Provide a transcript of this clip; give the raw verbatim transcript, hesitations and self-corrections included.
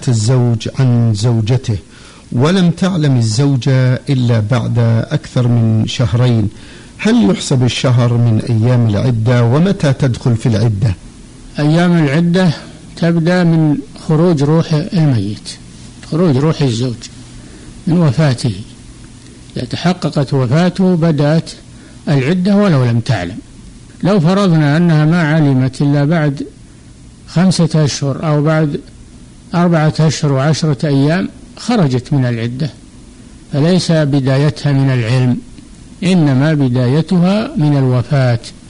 مات الزوج عن زوجته ولم تعلم الزوجة إلا بعد أكثر من شهرين، هل يحسب الشهر من أيام العدة؟ ومتى تدخل في العدة؟ أيام العدة تبدأ من خروج روح الميت، خروج روح الزوج من وفاته. إذا تحققت وفاته بدأت العدة ولو لم تعلم. لو فرضنا أنها ما علمت إلا بعد خمسة أشهر أو بعد أربعة أشهر وعشرة أيام خرجت من العدة، فليس بدايتها من العلم، إنما بدايتها من الوفاة.